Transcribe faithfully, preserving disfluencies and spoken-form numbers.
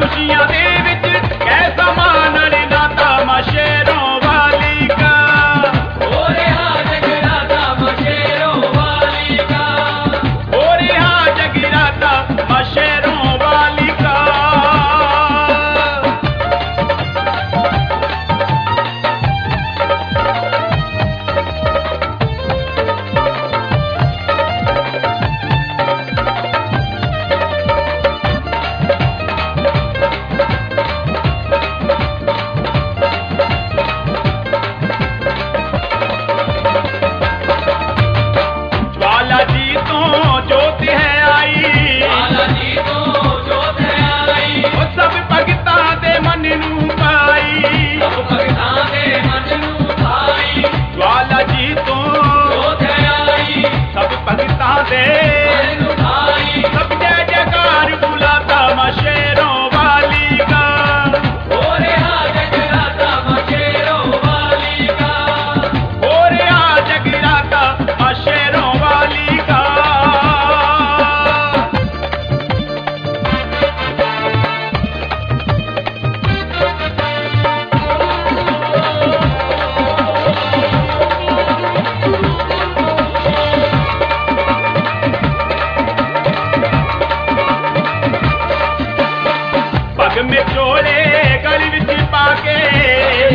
खुशियां दे विच कैसा मान नाता मशेरों वाली का। हो रहा जगराता मशेरों वाली का। हो रहा जगराता मशेरों वाली का। ज्वाला जी तो ज्योत है आई। ज्वाला जी तो ज्योत है आई। ओ सब भगतां दे मन नूं पाई। सब भगतां दे मन नूं भाई। ज्वाला जी तो ज्योत है आई। सब भगतां दे मन नूं भाई। सब जय जयकार बुलाता मशेरों वाली का। हो रहा जगराता मशेरों वाली का। हो रहा जगराता मशेरों वाली का। पग में चोले गली विच पाके।